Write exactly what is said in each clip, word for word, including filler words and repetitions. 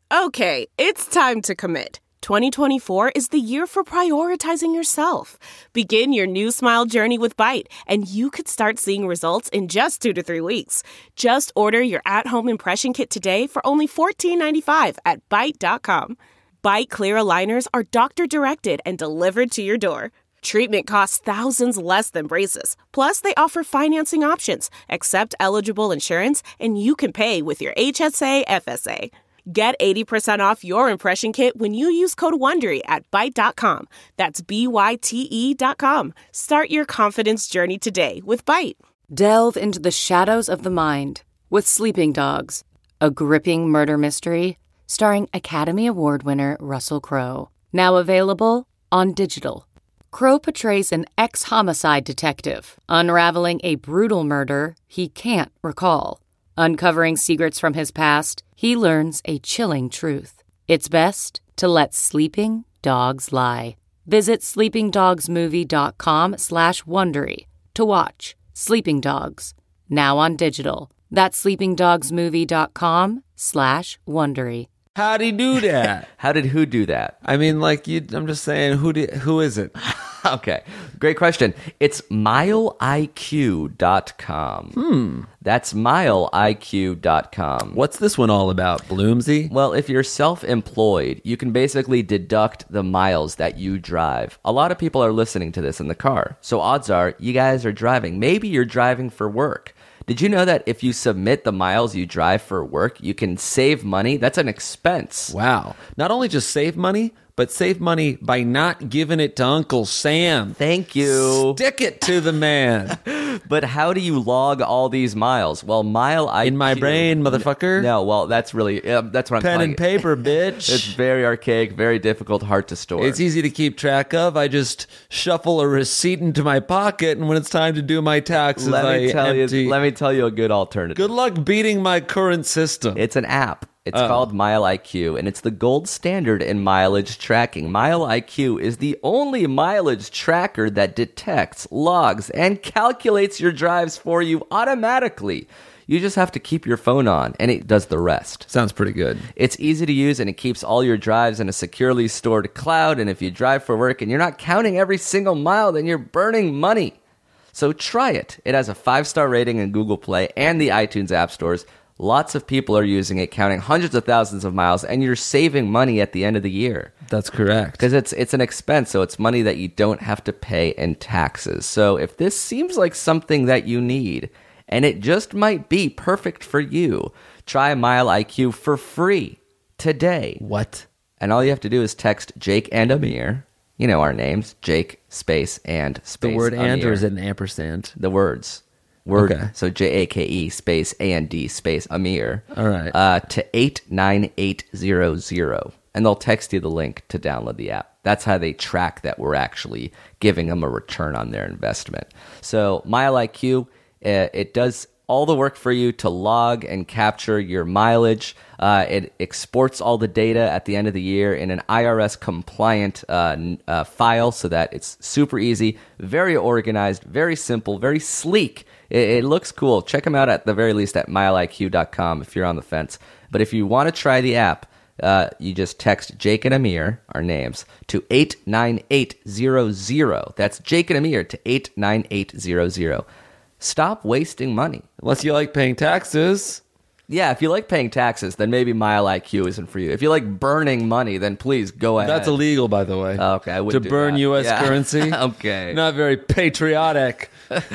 Okay, it's time to commit. twenty twenty-four is the year for prioritizing yourself. Begin your new smile journey with Byte, and you could start seeing results in just two to three weeks. Just order your at-home impression kit today for only fourteen ninety-five at byte dot com. Byte clear aligners are doctor-directed and delivered to your door. Treatment costs thousands less than braces. Plus, they offer financing options, accept eligible insurance, and you can pay with your H S A F S A. Get eighty percent off your impression kit when you use code WONDERY at byte dot com. That's B Y T E dot com. Start your confidence journey today with Byte. Delve into the shadows of the mind with Sleeping Dogs, a gripping murder mystery starring Academy Award winner Russell Crowe. Now available on digital. Crowe portrays an ex-homicide detective unraveling a brutal murder he can't recall. Uncovering secrets from his past, he learns a chilling truth. It's best to let sleeping dogs lie. Visit sleepingdogsmovie.com slash Wondery to watch Sleeping Dogs, now on digital. That's sleepingdogsmovie.com slash Wondery. How'd he do that? How did who do that? I mean, like, you, I'm just saying, who did, who is it? Okay, great question. It's mile I Q dot com. Hmm. That's mile I Q dot com. What's this one all about, Bloomsy? Well, if you're self-employed, you can basically deduct the miles that you drive. A lot of people are listening to this in the car, so odds are you guys are driving. Maybe you're driving for work. Did you know that if you submit the miles you drive for work, you can save money? That's an expense. Wow. Not only just save money, but save money by not giving it to Uncle Sam. Thank you. Stick it to the man. But how do you log all these miles? Well, Mile I Q... In my brain, motherfucker. No, well, that's really... Uh, that's what I'm Pen calling and paper, bitch. It's very archaic, very difficult, hard to store. It's easy to keep track of. I just shuffle a receipt into my pocket, and when it's time to do my taxes, let me I tell empty... You, let me tell you a good alternative. Good luck beating my current system. It's an app. It's Oh. called Mile I Q, and it's the gold standard in mileage tracking. Mile I Q is the only mileage tracker that detects, logs, and calculates your drives for you automatically. You just have to keep your phone on, and it does the rest. Sounds pretty good. It's easy to use, and it keeps all your drives in a securely stored cloud, and if you drive for work and you're not counting every single mile, then you're burning money. So try it. It has a five-star rating in Google Play and the iTunes app stores. Lots of people are using it, counting hundreds of thousands of miles, and you're saving money at the end of the year. That's correct. Because it's it's an expense, so it's money that you don't have to pay in taxes. So if this seems like something that you need, and it just might be perfect for you, try Mile I Q for free today. What? And all you have to do is text Jake and Amir. You know our names, Jake, space, and space The word Amir. and, or is it an ampersand? The words. Word, Okay. So J A K E space A N D space Amir. All right. Uh, to eight nine eight zero zero. And they'll text you the link to download the app. That's how they track that we're actually giving them a return on their investment. So Mile I Q, uh, it does all the work for you to log and capture your mileage. Uh, it exports all the data at the end of the year in an I R S compliant uh, uh, file so that it's super easy, very organized, very simple, very sleek. It, it looks cool. Check them out at the very least at mile I Q dot com if you're on the fence. But if you want to try the app, uh, you just text Jake and Amir, our names, to eight nine eight zero zero. That's Jake and Amir to eight nine eight zero zero. Stop wasting money. Unless you like paying taxes. Yeah, if you like paying taxes, then maybe Mile I Q isn't for you. If you like burning money, then please go ahead. That's illegal, by the way. Oh, okay, I To wouldn't do burn that. U S Yeah. currency. Okay. Not very patriotic.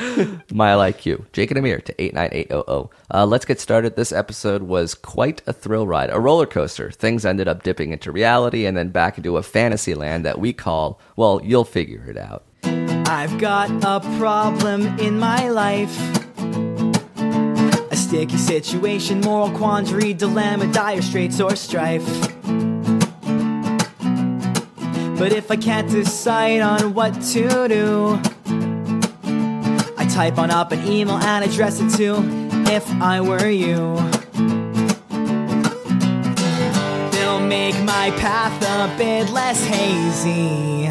Mile I Q. Jake and Amir to eight nine eight zero zero. Uh, let's get started. This episode was quite a thrill ride, a roller coaster. Things ended up dipping into reality and then back into a fantasy land that we call, well, you'll figure it out. I've got a problem in my life. A sticky situation, moral quandary, dilemma, dire straits, or strife. But if I can't decide on what to do, I type on up an email and address it to If I Were You. They'll make my path a bit less hazy.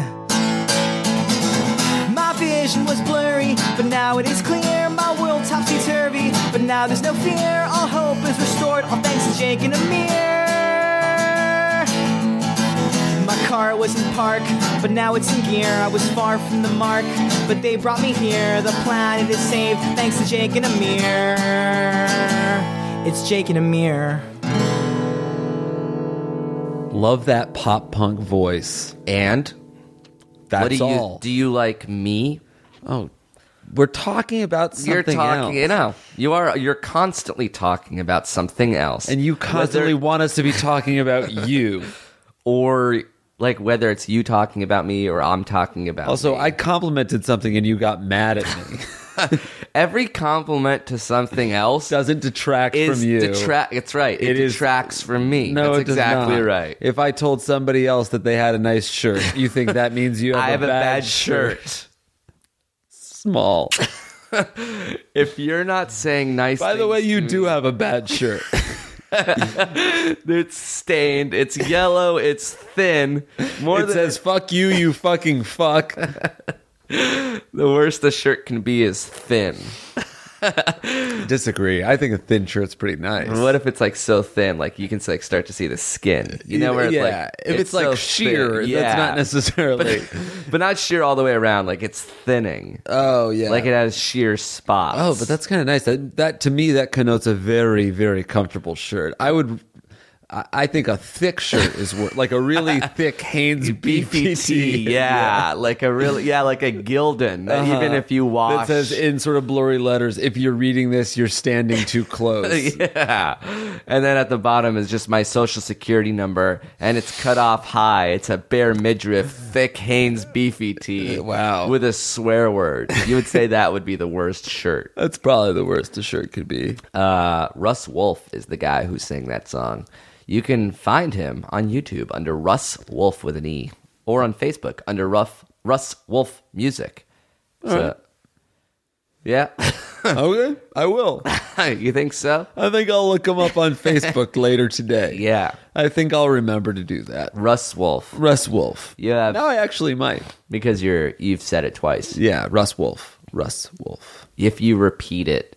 My vision was blurry, but now it is clear. My world topsy-turvy, but now there's no fear. All hope is restored, all thanks to Jake and Amir. was in park, but now it's in gear. I was far from the mark, but they brought me here. The planet is saved thanks to Jake and Amir. It's Jake and Amir. Love that pop punk voice. And That's what do you all. do? You like me? Oh, we're talking about something You're talking. You else. know, you are. You're constantly talking about something else, And you constantly Whether- want us to be talking about you. or like whether it's you talking about me or I'm talking about. Also, me. I complimented something and you got mad at me. Every compliment to something else Doesn't detract is from you. detract. It's right. It, It is- detracts from me. No, That's it does exactly not. right. If I told somebody else that they had a nice shirt, you think that means you have, I have a, a bad bad shirt. Small. If you're not saying nice, By the way, things you to do me- have a bad shirt. It's stained. It's yellow. It's thin. More It than says "fuck you, you fucking fuck." the worst a shirt can be is thin. Disagree. I think a thin shirt's pretty nice. What if it's like so thin, like you can like start to see the skin? You know where it's yeah, like if it's, like so sheer, thin. that's yeah. not necessarily. but not sheer all the way around. Like it's thinning. Oh yeah, Like it has sheer spots. Oh, but that's kind of nice. That, that to me, that connotes a very, very comfortable shirt. I would, I, I think a thick shirt is worth, like a really thick Hanes B P B P T. T. Yeah, like a really yeah, like a Gildan. That Uh-huh. even if you wash, That says in sort of blurry letters, if you're reading this, you're standing too close. yeah. And then at the bottom is just my social security number, and it's cut off high. It's a bare midriff, thick Hanes beefy tee. Wow. With a swear word. You would say that would be the worst shirt. That's probably the worst a shirt could be. Uh, Russ Wolf is the guy who sang that song. You can find him on YouTube under Russ Wolf with an E, or on Facebook under Ruff, Russ Wolf Music. So, right. yeah. Okay, I will. You think so? I think I'll look him up on Facebook later today. Yeah. I think I'll remember to do that. Russ Wolf. Russ Wolf. Yeah. Now I actually might. Because you're you've said it twice. Yeah, Russ Wolf. Russ Wolf. If you repeat it,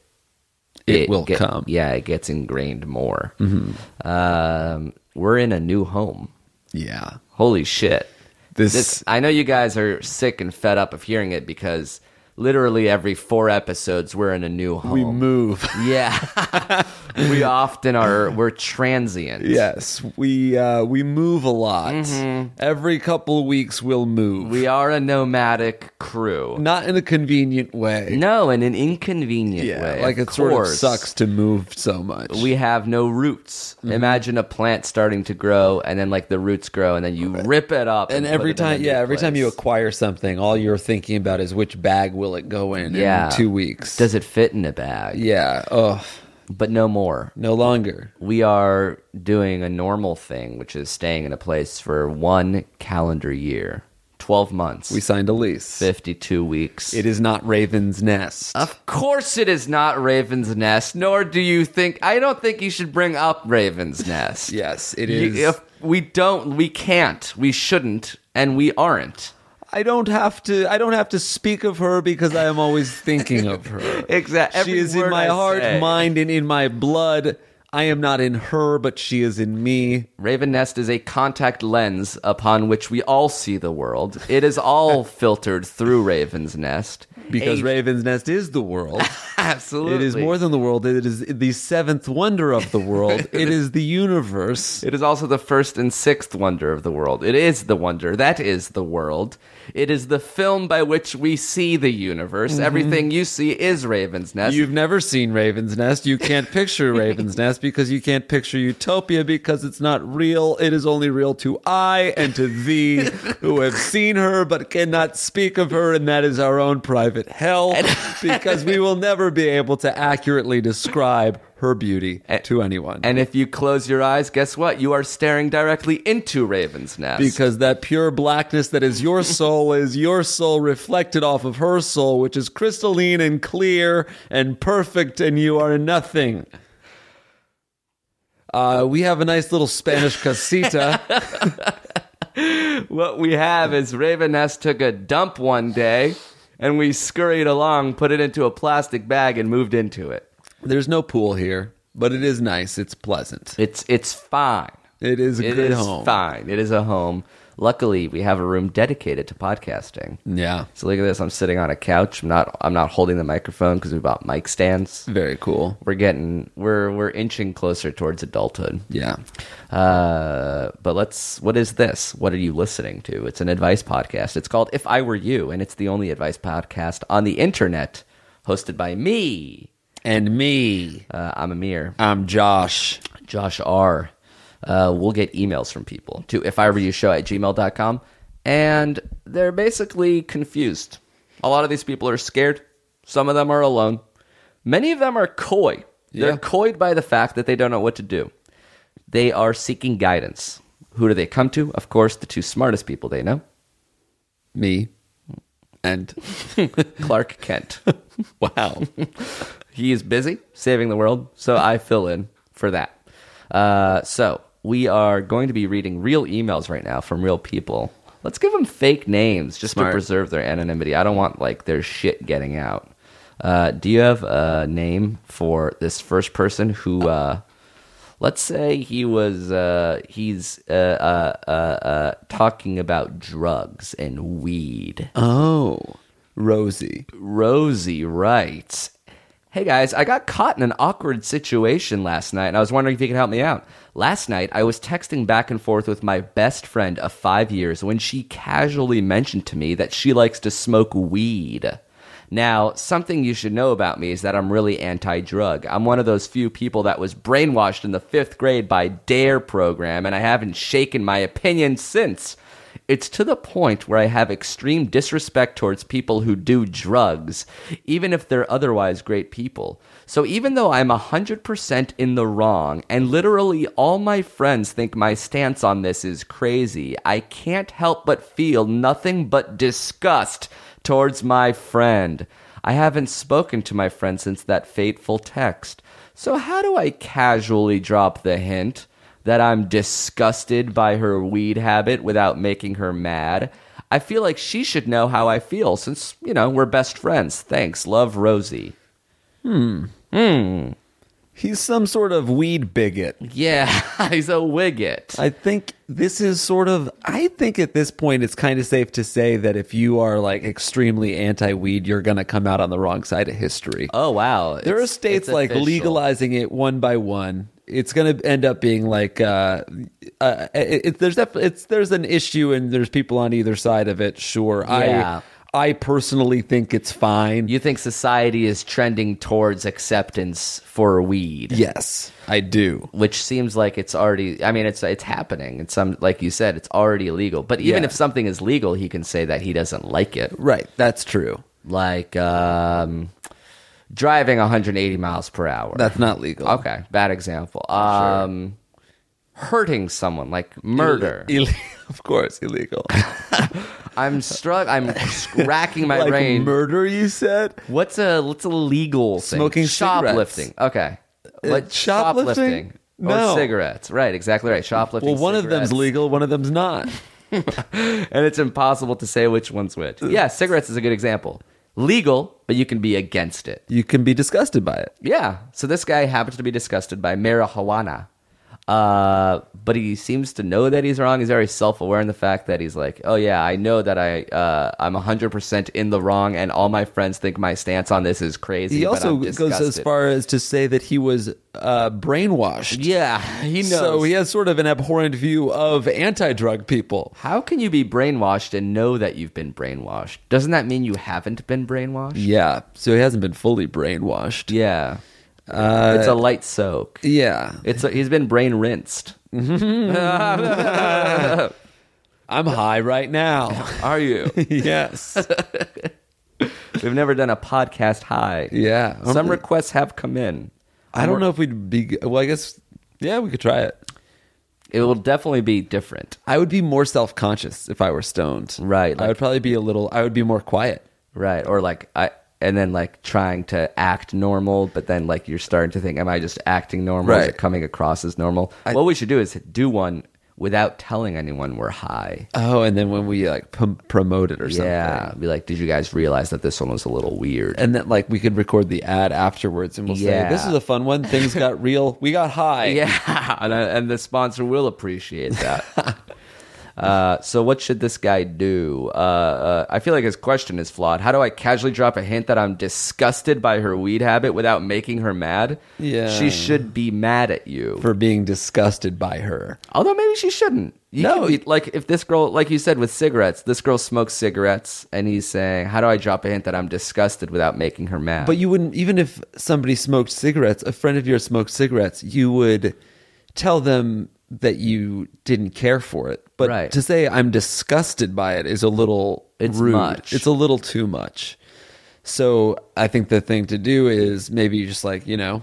It will come. Yeah, it gets ingrained more. Mm-hmm. Um, we're in a new home. Yeah. Holy shit. This, This, I know you guys are sick and fed up of hearing it because literally every four episodes we're in a new home. we move. Yeah. we often are, we're transient. Yes, we uh, we move a lot. Every couple of weeks we'll move. We are a nomadic crew. Not in a convenient way. No, in an inconvenient yeah, way. like of it sort of course. sucks to move so much. We have no roots. Mm-hmm. Imagine a plant starting to grow, and then like the roots grow, and then you rip it up. and put every it in a time, new yeah, every time you place. acquire something, all you're thinking about is which bag will it go in Yeah. in two weeks. Does it fit in a bag? Yeah. Oh, But no more. no longer. We are doing a normal thing, which is staying in a place for one calendar year, twelve months, We signed a lease. fifty-two weeks. It is not Raven's Nest. Of course it is not Raven's Nest, nor do you think... I don't think you should bring up Raven's Nest. Yes, it You- is. If we don't, we can't, we shouldn't, and we aren't. I don't have to. I don't have to speak of her because I am always thinking of her. Exactly. She is in my heart, mind, and in my blood. I am not in her, but she is in me. Raven Nest is a contact lens upon which we all see the world. It is all filtered through Raven's Nest. Because A- Raven's Nest is the world. Absolutely. It is more than the world. It is the seventh wonder of the world. It is the universe. It is also the first and sixth wonder of the world. It is the wonder. That is the world. It is the film by which we see the universe. Mm-hmm. Everything you see is Raven's Nest. You've never seen Raven's Nest. You can't picture Raven's Nest because you can't picture Utopia because it's not real. It is only real to I and to thee who have seen her but cannot speak of her, and that is our own private hell because we will never be able to accurately describe her beauty to anyone. And if you close your eyes, guess what? You are staring directly into Raven's Nest. Because that pure blackness that is your soul is your soul reflected off of her soul, which is crystalline and clear and perfect, and you are nothing. Uh, we have a nice little Spanish casita. What we have is Raven Nest took a dump one day, and we scurried along, put it into a plastic bag, and moved into it. There's no pool here, but it is nice. It's pleasant. It's it's fine. It is a It good is home. fine. It is a home. Luckily, we have a room dedicated to podcasting. Yeah. So look at this. I'm sitting on a couch. I'm not. I'm not holding the microphone because we bought mic stands. Very cool. We're getting. We're we're inching closer towards adulthood. Yeah. Uh, but let's. What is this? What are you listening to? It's an advice podcast. It's called If I Were You, and it's the only advice podcast on the internet, hosted by me. And me. Uh, I'm Amir. I'm Josh. Josh R. Uh, we'll get emails from people to if I were you show at gmail dot com, and they're basically confused. A lot of these people are scared. Some of them are alone. Many of them are coy. They're Yeah. coyed by the fact that they don't know what to do. They are seeking guidance. Who do they come to? Of course, the two smartest people they know. Me. And Clark Kent. wow. He is busy saving the world, so I fill in for that. Uh, so we are going to be reading real emails right now from real people. Let's give them fake names just Smart. to preserve their anonymity. I don't want like their shit getting out. Uh, do you have a name for this first person who, uh, let's say he was, uh, he's uh, uh, uh, uh, talking about drugs and weed. Oh. Rosie. Rosie writes, "Hey guys, I got caught in an awkward situation last night, and I was wondering if you could help me out. Last night, I was texting back and forth with my best friend of five years when she casually mentioned to me that she likes to smoke weed. Now, something you should know about me is that I'm really anti-drug. I'm one of those few people that was brainwashed in the fifth grade by DARE program, and I haven't shaken my opinion since. It's to the point where I have extreme disrespect towards people who do drugs, even if they're otherwise great people. So even though I'm one hundred percent in the wrong, and literally all my friends think my stance on this is crazy, I can't help but feel nothing but disgust towards my friend. I haven't spoken to my friend since that fateful text. So how do I casually drop the hint that I'm disgusted by her weed habit without making her mad? I feel like she should know how I feel since, you know, we're best friends. Thanks. Love, Rosie." Hmm. Hmm. He's some sort of weed bigot. Yeah, he's a wigget. I think this is sort of, I think at this point it's kind of safe to say that if you are like extremely anti-weed, you're going to come out on the wrong side of history. Oh, wow. There It's- are states it's like official. legalizing it one by one. It's going to end up being like uh, uh, it, it, there's def- it's there's an issue and there's people on either side of it. Sure, Yeah. I I personally think it's fine. You think society is trending towards acceptance for weed? Yes, I do. Which seems like it's already, I mean, it's it's happening. It's some, like you said, it's already illegal. But even Yeah. if something is legal, he can say that he doesn't like it. Right, that's true. Like um, driving one hundred eighty miles per hour. That's not legal. Okay, bad example. Um, hurting someone, like murder. Ill- of course, illegal. I'm struck. I'm racking my like brain. murder, you said? What's a what's a legal thing? Smoking shoplifting. Okay. What Uh, shoplifting? No. Or cigarettes. Right, exactly right. Shoplifting. Well, one of them's cigarettes. legal, one of them's not. And it's impossible to say which one's which. Yeah, cigarettes is a good example. Legal, but you can be against it. You can be disgusted by it. Yeah. So this guy happens to be disgusted by marijuana. Uh, but he seems to know that he's wrong. He's very self-aware in the fact that he's like, oh yeah, I know that I, uh, I'm one hundred percent in the wrong and all my friends think my stance on this is crazy. He but also I'm goes as disgusted. far as to say that he was uh, brainwashed. Yeah, he knows. So he has sort of an abhorrent view of anti-drug people. How can you be brainwashed and know that you've been brainwashed? Doesn't that mean you haven't been brainwashed? Yeah, so he hasn't been fully brainwashed. Yeah. Uh, It's a light soak. Yeah. It's a, he's been brain rinsed. I'm high right now. Are you? Yes. We've never done a podcast high. Yeah. Some requests have come in. I don't know if we'd be... Well, I guess... Yeah, we could try it. It will definitely be different. I would be more self-conscious if I were stoned. Right, I like- would probably be a little... I would be more quiet. Right. Or like, I, and then like trying to act normal, but then like you're starting to think, am I just acting normal? Is Right. it coming across as normal? I- what we should do is do one without telling anyone we're high. Oh, and then when we like p- promote it or something. Yeah. Be like, did you guys realize that this one was a little weird? And then like we could record the ad afterwards and we'll Yeah. say, this is a fun one. Things got real. We got high. Yeah. And, and the sponsor will appreciate that. Uh, so what should this guy do? Uh, uh, I feel like his question is flawed. How do I casually drop a hint that I'm disgusted by her weed habit without making her mad? Yeah. She should be mad at you. For being disgusted by her. Although maybe she shouldn't. You No. can be, like if this girl, like you said with cigarettes, this girl smokes cigarettes and he's saying, how do I drop a hint that I'm disgusted without making her mad? But you wouldn't, even if somebody smoked cigarettes, a friend of yours smoked cigarettes, you would tell them that you didn't care for it. But Right. to say I'm disgusted by it is a little It's rude. much. It's a little too much. So I think the thing to do is maybe just like, you know,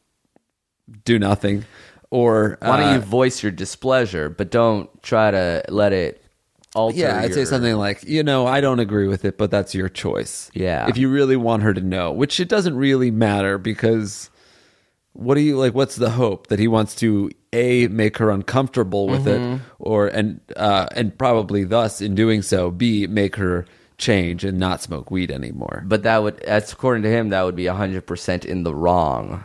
do nothing. Or Why don't uh, you voice your displeasure, but don't try to let it alter yeah, I'd say your- something like, you know, I don't agree with it, but that's your choice. Yeah. If you really want her to know, which it doesn't really matter because what do you like? What's the hope that he wants to a make her uncomfortable with Mm-hmm. it, or and uh, and probably thus in doing so, b make her change and not smoke weed anymore. But that would, that's according to him, that would be one hundred percent in the wrong.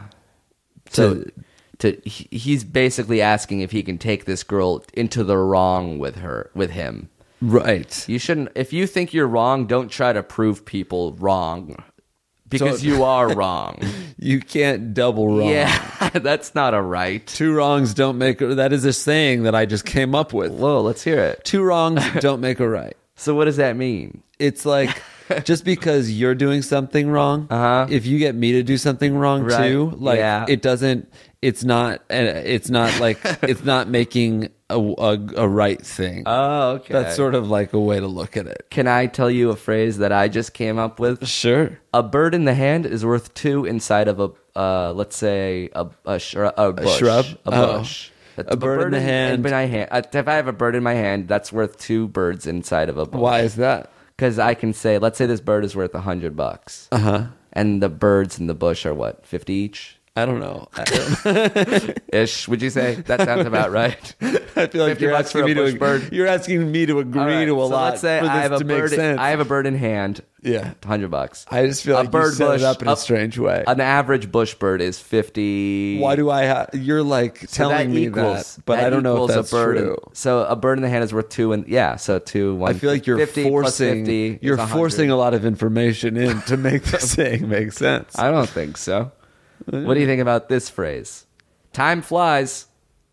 So To- to, he- he's basically asking if he can take this girl into the wrong with her, with him. Right. You shouldn't, if you think you're wrong, don't try to prove people wrong. Because So- you are wrong. You can't double wrong. Yeah, that's not a right. Two wrongs don't make a, that is a saying that I just came up with. Whoa, let's hear it. Two wrongs don't make a right. So what does that mean? It's like just because you're doing something wrong, Uh-huh. if you get me to do something wrong Right. too, like Yeah. it doesn't. It's not. uh, It's not like it's not making a, a, a right thing. Oh, okay. That's sort of like a way to look at it. Can I tell you a phrase that I just came up with? Sure. A bird in the hand is worth two inside of a, uh, let's say, a, a, shrub, a, bush, shrub? A Oh. bush. A bird in the hand. in my hand. Uh, If I have a bird in my hand, that's worth two birds inside of a bush. Why is that? Because I can say, let's say this bird is worth a hundred bucks. Uh huh. And the birds in the bush are what, fifty each? I don't know. I, Ish, would you say? That sounds about right. I feel like fifty you're bucks for asking a me bush to. bird. You're asking me to agree All right, to a so lot let's say for this I have to a make bird. sense. I have a bird in hand. Yeah. Hundred bucks. I just feel A like bird you set bush- it up in a a- strange way. An average bush bird is fifty. Why do I have? You're like So that telling me equals, that, but that I don't know if equals that's a bird true. In, so a bird in the hand is worth two, and yeah, so two. One, I feel like you're fifty plus forcing fifty you're is one hundred. forcing a lot of information in to make the saying make sense. I don't think so. What do you think about this phrase? Time flies,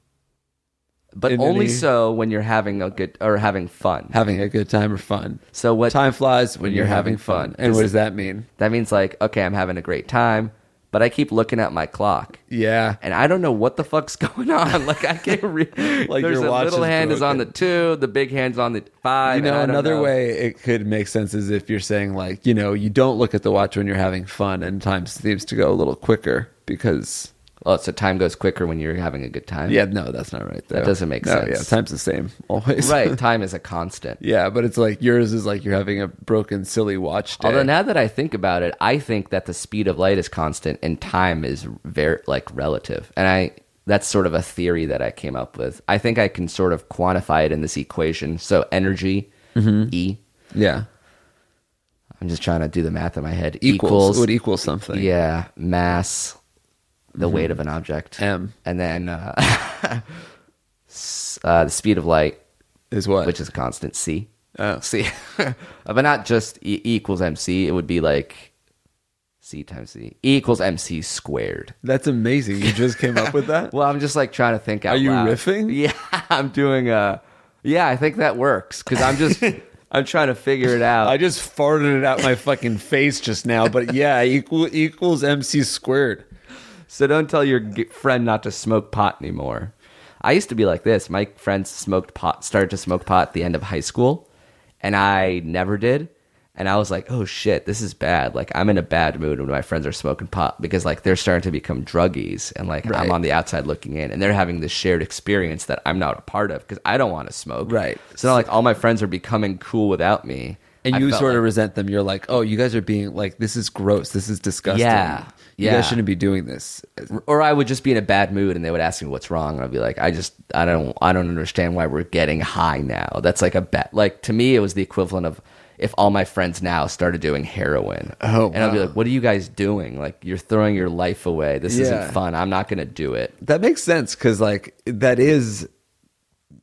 but In only any- so when you're having a good or having fun. Having a good time or fun. So what Time flies when you're you're having having fun. fun. And Does what it- does that mean? that means? Like, okay, I'm having a great time, but I keep looking at my clock. Yeah. And I don't know what the fuck's going on. Like I can't read. Like There's your a watch little is hand is on the broken. two, the big hand's on the five. You know, and I don't another know. way it could make sense is if you're saying like, you know, you don't look at the watch when you're having fun and time seems to go a little quicker because Oh, so time goes quicker when you're having a good time. yeah, no, that's not right. Though. That doesn't make no, sense. Yeah, time's the same always. Right. Time is a constant. Yeah, but it's like yours is like you're having a broken, silly watch day. Although now that I think about it, I think that the speed of light is constant and time is very like relative. And I that's sort of a theory that I came up with. I think I can sort of quantify it in this equation. So energy, E. yeah, I'm just trying to do the math in my head. equals, Equals, it would equal something. yeah, mass, the weight of an object, M and then uh, s- uh, the speed of light, is what? which is a constant, C. Oh. C. But not just E equals mc. It would be like C times C. E equals mc squared. That's amazing. You just came up with that? Well, I'm just like trying to think out Are you loud. riffing? Yeah, I'm doing a. Yeah, I think that works because I'm just. I'm trying to figure it out. I just farted it out my fucking face just now, but yeah, equal equals mc squared. So don't tell your g- friend not to smoke pot anymore. I used to be like this. My friends smoked pot, started to smoke pot at the end of high school, and I never did. And I was like, oh shit, this is bad. Like I'm in a bad mood when my friends are smoking pot because like they're starting to become druggies, and like Right. I'm on the outside looking in, and they're having this shared experience that I'm not a part of because I don't want to smoke. Right. So now, like all my friends are becoming cool without me. And I you felt sort of like- resent them. You're like, oh, you guys are being like, this is gross. This is disgusting. Yeah, You yeah. guys shouldn't be doing this. Or I would just be in a bad mood and they would ask me what's wrong, and I'd be like, I just I don't I don't understand why we're getting high now. That's like a bet. Like to me, it was the equivalent of if all my friends now started doing heroin. Oh, and I'd be wow. like, what are you guys doing? Like you're throwing your life away. This Yeah. isn't fun. I'm not gonna do it. That makes sense because like that is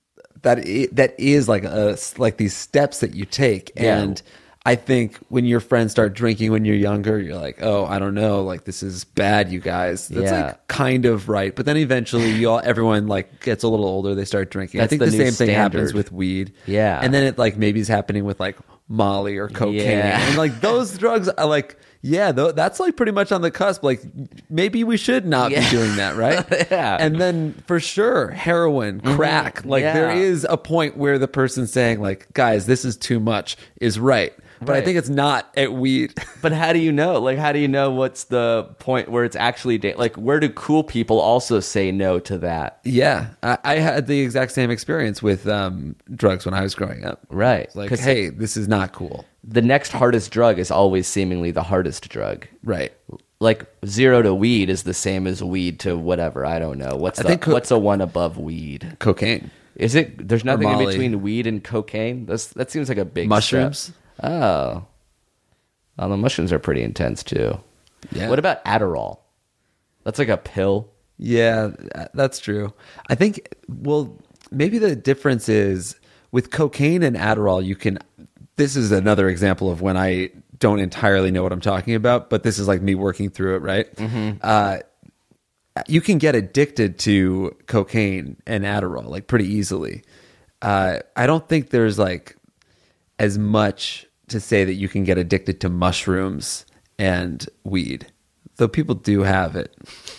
that I- that is like a like these steps that you take, Yeah. and I think when your friends start drinking when you're younger, you're like, oh, I don't know, like this is bad, you guys. That's Yeah. like kind of right, but then eventually, you all everyone like gets a little older, they start drinking. That's I think the the, new same thing happens standard. with weed. Yeah. and then it like maybe is happening with like Molly or cocaine, Yeah. and like those drugs are like. Yeah, though that's like pretty much on the cusp. Like maybe we should not Yeah. be doing that, right? Yeah. And then for sure, heroin, crack. Like there Yeah. is a point where the person saying like, "Guys, this is too much," is right. But I Right. think it's not at weed. But how do you know? Like, how do you know what's the point where it's actually da- like? Where do cool people also say no to that? Yeah, I, I had the exact same experience with um, drugs when I was growing up. Right. Like, 'Cause hey, this is not cool. the next hardest drug is always seemingly the hardest drug. Right. Like zero to weed is the same as weed to whatever. I don't know. What's I the, think co- what's a one above weed? Cocaine, Is it? There's nothing in Molly. between weed and cocaine. That's that seems like a big mushrooms. step. Oh, well, the mushrooms are pretty intense too. Yeah. What about Adderall? That's like a pill. Yeah, that's true. I think, well, maybe the difference is with cocaine and Adderall, you can. This is another example of when I don't entirely know what I'm talking about, but this is like me working through it, right? Mm-hmm. Uh, you can get addicted to cocaine and Adderall like pretty easily. Uh, I don't think there's like as much to say that you can get addicted to mushrooms and weed, though people do have it.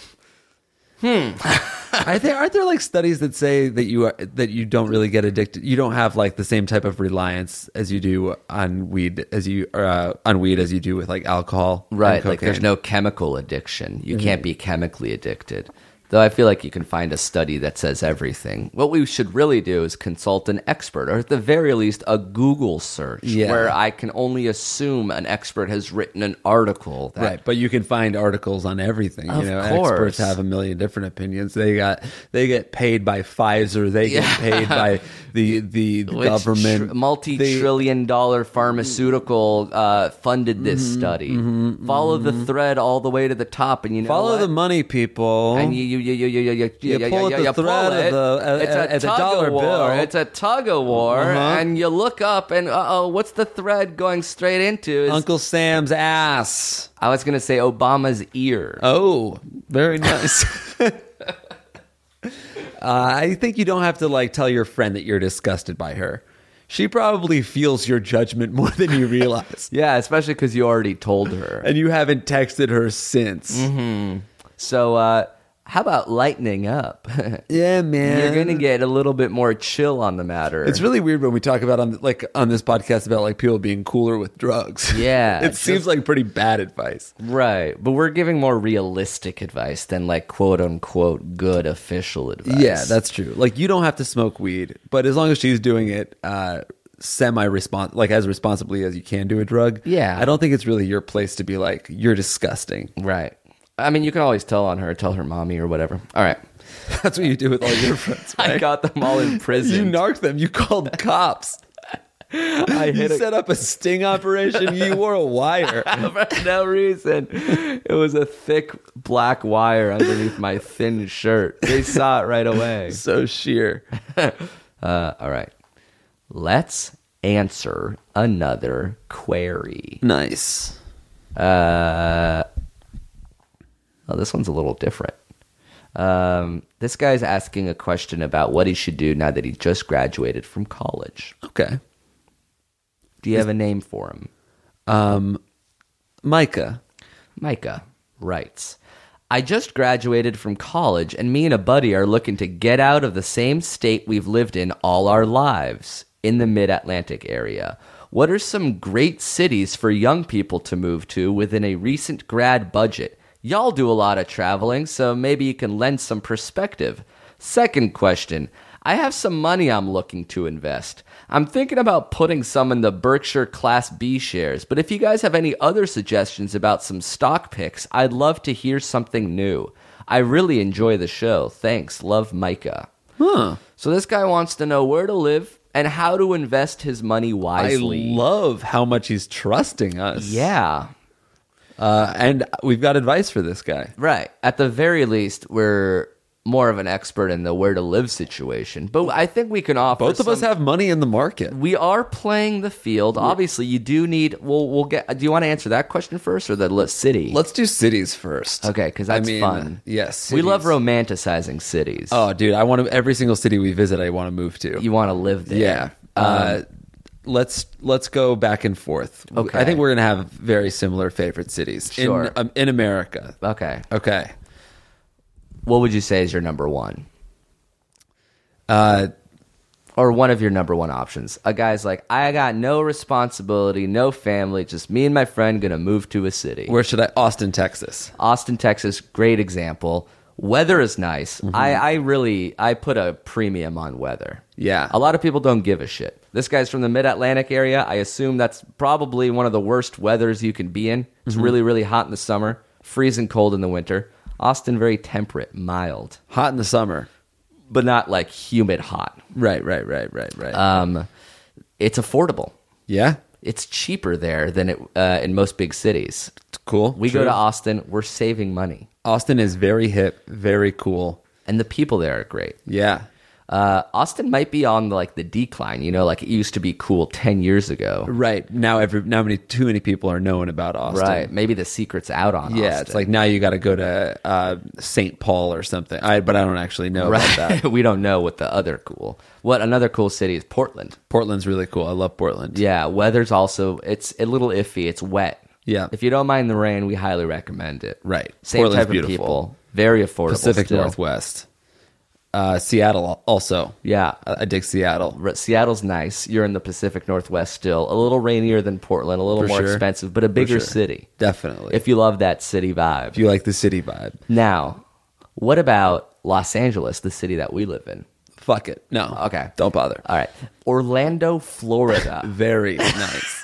Hmm. I think aren't there like studies that say that you are that you don't really get addicted? You don't have like the same type of reliance as you do on weed as you uh, on weed as you do with like alcohol, and Right, like there's cocaine. no chemical addiction. You can't be chemically addicted. Though I feel like you can find a study that says everything. What we should really do is consult an expert, or at the very least, a Google search, Yeah. where I can only assume an expert has written an article. That, Right, but you can find articles on everything. Of you know, course. experts have a million different opinions. They got they get paid by Pfizer. They get Yeah. paid by the the Which government. tr- multi-trillion dollar pharmaceutical uh, funded this Mm-hmm, study. Follow the thread all the way to the top, and you know Follow what? the money, people. And you you you you you you you, You you, pull you, at the you thread pull of it. the- uh, it's a at the tug dollar of war. bill. It's a tug of war, Uh-huh. and you look up, and uh oh, what's the thread going straight into? Is, Uncle Sam's ass. I was gonna say Obama's ear. Oh, very nice. uh, I think you don't have to like tell your friend that you're disgusted by her. She probably feels your judgment more than you realize. Yeah, especially because you already told her. And you haven't texted her since. So, uh, how about lightening up? Yeah, man. You're gonna get a little bit more chill on the matter. It's really weird when we talk about on like on this podcast about like people being cooler with drugs. Yeah, it just- seems like pretty bad advice. right, but we're giving more realistic advice than like quote unquote good official advice. Yeah, that's true. Like you don't have to smoke weed, but as long as she's doing it uh semi respons like as responsibly as you can do a drug. Yeah. I don't think it's really your place to be like, you're disgusting. right. I mean, you can always tell on her, tell her mommy or whatever. All right, That's what you do with all your friends. I Right? got them all in prison. You narked them. You called cops. I You hit a set up a sting operation. You wore a wire. for no reason. It was a thick black wire underneath my thin shirt. They saw it right away. So sheer. Uh, all right. Let's answer another query. Nice. Uh, oh, this one's a little different. Um, this guy's asking a question about what he should do now that he just graduated from college. Okay. Do you have a name for him? Um, Micah. Micah writes, I just graduated from college, and me and a buddy are looking to get out of the same state we've lived in all our lives, in the mid-Atlantic area. What are some great cities for young people to move to within a recent grad budget? Y'all do a lot of traveling, so maybe you can lend some perspective. Second question, I have some money I'm looking to invest. I'm thinking about putting some in the Berkshire Class B shares, but if you guys have any other suggestions about some stock picks, I'd love to hear something new. I really enjoy the show. Thanks. Love, Micah. Huh. So this guy wants to know where to live and how to invest his money wisely. I love how much he's trusting us. Yeah. Uh, and we've got advice for this guy. Right. At the very least, we're more of an expert in the where to live situation, but I think we can offer. Both of us some- have money in the market. We are playing the field. Obviously, you do need. We'll we'll get. Do you want to answer that question first or the li- city? Let's do cities first. Okay, because that's I mean, fun. Yes, we love cities. romanticizing cities. Oh, dude, I want to. Every single city we visit, I want to move to. You want to live there? Yeah. Uh, let's let's go back and forth. Okay. I think we're gonna have very similar favorite cities Sure. in um, in America. Okay. Okay. What would you say is your number one? Uh, Or one of your number one options. A guy's like, I got no responsibility, no family, just me and my friend gonna move to a city. where should I? Austin, Texas. Austin, Texas, great example. Weather is nice. Mm-hmm. I, I really, I put a premium on weather. Yeah. A lot of people don't give a shit. This guy's from the mid-Atlantic area. I assume that's probably one of the worst weathers you can be in. It's Mm-hmm. really, really hot in the summer, freezing cold in the winter. Austin, very temperate, mild, Hot in the summer. but not like humid hot. Right. Right. Right. Right. Right. Um, it's affordable. yeah. It's cheaper there than it uh, in most big cities. Cool. We True. go to Austin, we're saving money. Austin is very hip, very cool. And the people there are great. Yeah. Uh, Austin might be on like the decline, you know, like it used to be cool ten years ago. Right. Now every now many too many people are knowing about Austin. Right. Maybe the secret's out on Yeah, Austin. it's like now you got to go to uh, Saint Paul or something. I but I don't actually know about right. that. We don't know what the other cool. What another cool city is Portland. Portland's really cool. I love Portland. Yeah. Weather's also, it's a little iffy. It's wet. Yeah. If you don't mind the rain, we highly recommend it. Right. Same Portland's type beautiful. of people. Very affordable. Pacific still. Northwest. Uh, Seattle also. Yeah. I, I dig Seattle. Re- Seattle's nice. You're in the Pacific Northwest still. A little rainier than Portland, a little For more sure. expensive, but a bigger sure. city. Definitely. If you love that city vibe. If you like the city vibe. Now, what about Los Angeles, the city that we live in? Fuck it. No. Okay. Don't bother. All right. Orlando, Florida. Very nice.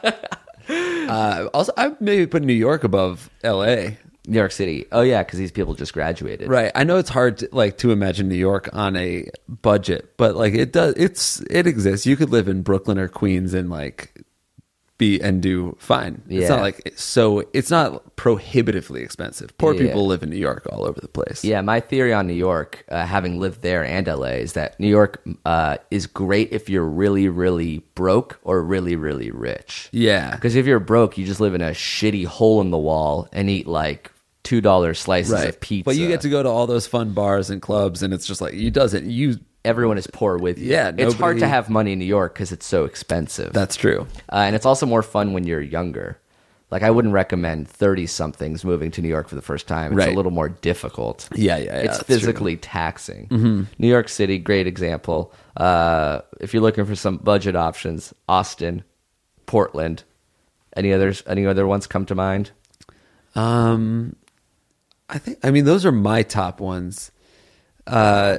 uh, also, I maybe put New York above L A. New York City. Oh, yeah, because these people just graduated. Right. I know it's hard to, like to imagine New York on a budget, but like it does. It's it exists. You could live in Brooklyn or Queens and like be and do fine. It's Yeah. not like so. It's not prohibitively expensive. Poor Yeah. people live in New York all over the place. Yeah, my theory on New York, uh, having lived there and L A, is that New York uh, is great if you're really, really broke or really, really rich. Yeah. Because if you're broke, you just live in a shitty hole in the wall and eat like two dollar slices Right. of pizza. But you get to go to all those fun bars and clubs, and it's just like you doesn't you. Everyone is poor with you. Yeah, it's hard nobody- to have money in New York because it's so expensive. That's true. Uh, and it's also more fun when you're younger. Like I wouldn't recommend thirty somethings moving to New York for the first time. It's Right. a little more difficult. Yeah, yeah, yeah, It's that's true. physically taxing. New York City, great example. Uh, if you're looking for some budget options, Austin, Portland. Any others? Any other ones come to mind? Um, I think. I mean, those are my top ones. Uh,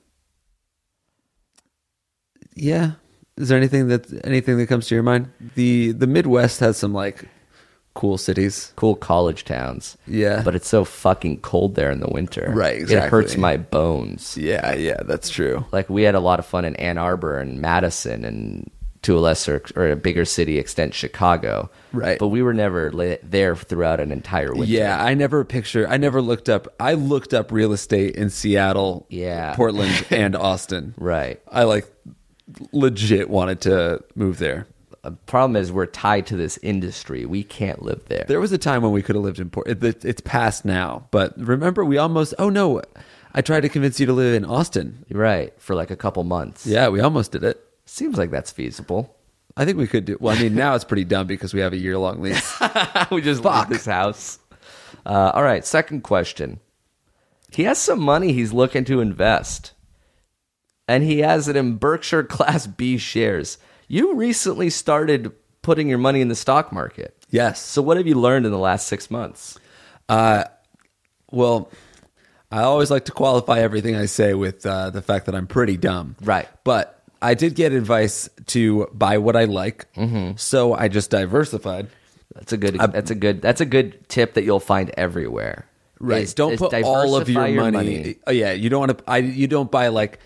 yeah. Is there anything that anything that comes to your mind? The the Midwest has some like cool cities. Cool college towns. Yeah. But it's so fucking cold there in the winter. Right, It hurts exactly. my bones. Yeah, yeah, that's true. Like we had a lot of fun in Ann Arbor and Madison and to a lesser or a bigger city extent Chicago. Right. But we were never li- there throughout an entire winter. Yeah, I never picture. I never looked up. I looked up real estate in Seattle, Yeah. Portland, and Austin. Right. I like legit wanted to move there. The problem is we're tied to this industry. We can't live there. There was a time when we could have lived in Portland. It, it's past now, but remember, we almost. Oh no, I tried to convince you to live in Austin. Right. For like a couple months. Yeah, we almost did it. Seems like that's feasible. I think we could do. Well, I mean, now it's pretty dumb because we have a year long lease. we just Fuck. leave this house. Uh, all right. Second question. He has some money he's looking to invest. And he has it in Berkshire Class B shares. You recently started putting your money in the stock market. Yes. So what have you learned in the last six months? Well, I always like to qualify everything I say with uh, the fact that I'm pretty dumb. Right. But I did get advice to buy what I like, mm-hmm. so I just diversified. That's a good. that's a good. That's a good tip that you'll find everywhere. Right. Is- don't is put all of your, diversify money. Oh, yeah, you don't want to. I you don't buy like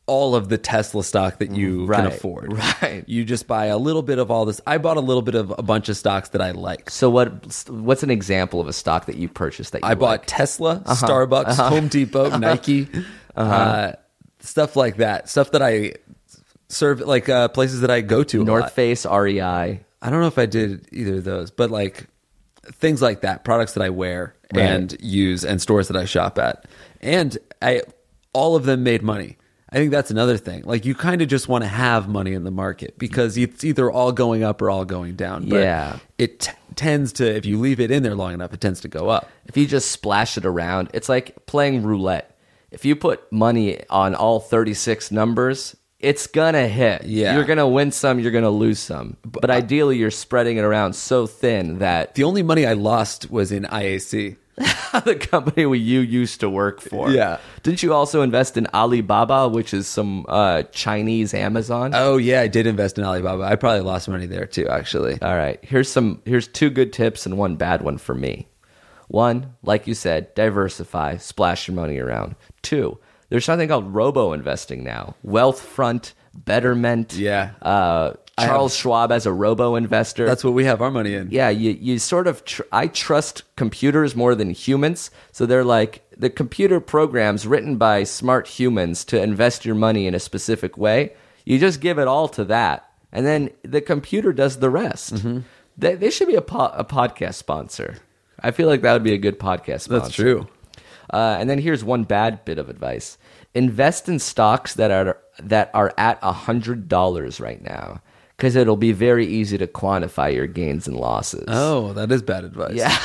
all of the Tesla stock that you Right, can afford. right. You just buy a little bit of all this. I bought a little bit of a bunch of stocks that I like. So what? What's an example of a stock that you purchased that you I bought like? Tesla, Starbucks, Home Depot, Nike, uh, stuff like that. Stuff that I serve, like uh, places that I go to. a North lot. Face, R E I. I don't know if I did either of those, but like things like that, products that I wear Right. and use, and stores that I shop at, and I all of them made money. I think that's another thing. Like you kind of just want to have money in the market because it's either all going up or all going down. But Yeah. it t- tends to, if you leave it in there long enough, it tends to go up. If you just splash it around, it's like playing roulette. If you put money on all thirty-six numbers, it's gonna hit. Yeah. You're gonna win some, you're gonna lose some. But ideally, you're spreading it around so thin that The only money I lost was in I A C. the company we you used to work for. Yeah. Didn't you also invest in Alibaba, which is some uh, Chinese Amazon? Oh yeah, I did invest in Alibaba. I probably lost money there too, actually. All right. Here's some here's two good tips and one bad one for me. One, like you said, diversify, splash your money around. Two, there's something called robo investing now. Wealthfront, Betterment. Yeah. Uh, I Charles have- Schwab as a robo investor. That's what we have our money in. Yeah, you, you sort of, tr- I trust computers more than humans. So they're like the computer programs written by smart humans to invest your money in a specific way. You just give it all to that. And then the computer does the rest. Mm-hmm. They, they should be a, po- a podcast sponsor. I feel like that would be a good podcast sponsor. That's true. Uh, and then here's one bad bit of advice. Invest in stocks that are that are at one hundred dollars right now, because it'll be very easy to quantify your gains and losses. Oh, that is bad advice. Yeah.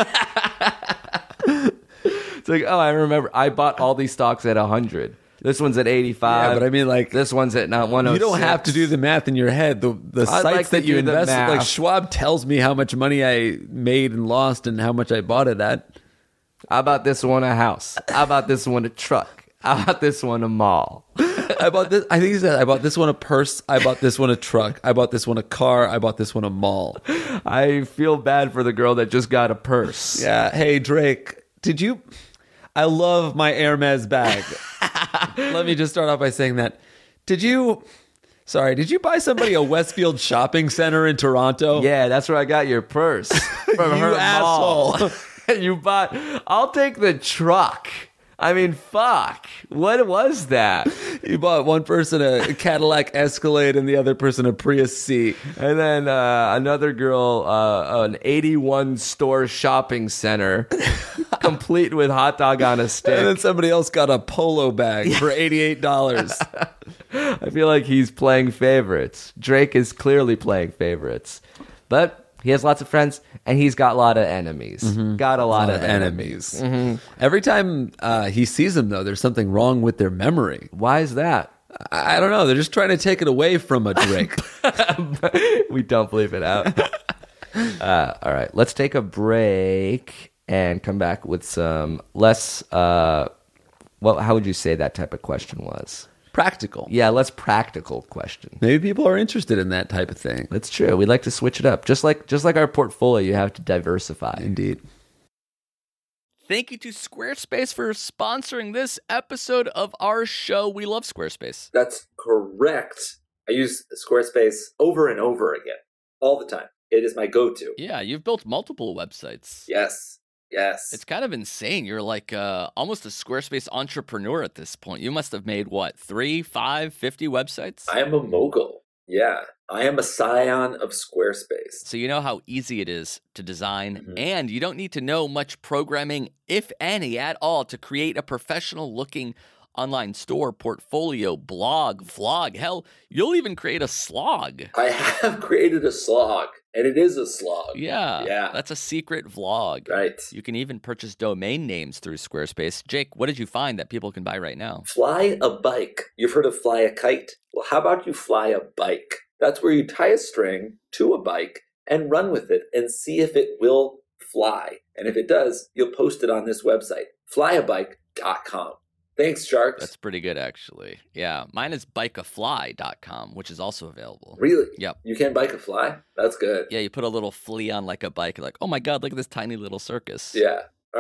It's like, oh, I remember I bought all these stocks at one hundred. This one's at eighty-five. Yeah, but I mean, like, this one's at not one oh six. you don't have to do the math in your head. The the I'd sites like to that you do the invest in, like math. Schwab tells me how much money I made and lost and how much I bought it at. How about this one a house? How about this one a truck? How about this one a mall? I bought this. I think he said I bought this one a purse. I bought this one a truck. I bought this one a car. I bought this one a mall. I feel bad for the girl that just got a purse. Yeah. Hey Drake, did you? I love my Hermes bag. Let me just start off by saying that. Did you? Sorry, did you buy somebody a Westfield shopping center in Toronto? Yeah, that's where I got your purse. From You her asshole. mall. You bought. I'll take the truck. I mean, fuck. What was that? You bought one person a Cadillac Escalade and the other person a Prius C. And then uh, another girl, uh, an eighty-one store shopping center, complete with hot dog on a stick. And then somebody else got a polo bag for eighty-eight dollars. I feel like he's playing favorites. Drake is clearly playing favorites. But he has lots of friends, and he's got a lot of enemies. Got a lot, of enemies. enemies. Every time uh, he sees them, though, there's something wrong with their memory. Why is that? I, I don't know. They're just trying to take it away from a Drake. We don't believe it out. uh, all right, let's take a break and come back with some less. Uh, well, how would you say that type of question was? Practical. Yeah, less practical question. Maybe people are interested in that type of thing. That's true. We like to switch it up, just like just like our portfolio. You have to diversify. Indeed. Thank you to Squarespace for sponsoring this episode of our show. We love Squarespace. That's correct. I use Squarespace over and over again, all the time. It is my go-to. Yeah, you've built multiple websites. Yes, yes. It's kind of insane. You're like uh, almost a Squarespace entrepreneur at this point. You must have made, what, three, five, fifty websites? I am a mogul. Yeah, I am a scion of Squarespace. So you know how easy it is to design, Mhm. and you don't need to know much programming, if any, at all, to create a professional-looking online store, portfolio, blog, vlog. Hell, you'll even create a slog. I have created a slog, and it is a slog. Yeah, Yeah. that's a secret vlog. Right. You can even purchase domain names through Squarespace. Jake, what did you find that people can buy right now? Fly a bike. You've heard of fly a kite? Well, how about you fly a bike? That's where you tie a string to a bike and run with it and see if it will fly. And if it does, you'll post it on this website, fly a bike dot com. Thanks, Sharks. That's pretty good, actually. Yeah, mine is bike a fly dot com, which is also available. Really? Yep. You can bike a fly? That's good. Yeah, you put a little flea on like a bike. You're like, oh my God, look at this tiny little circus. Yeah. All right.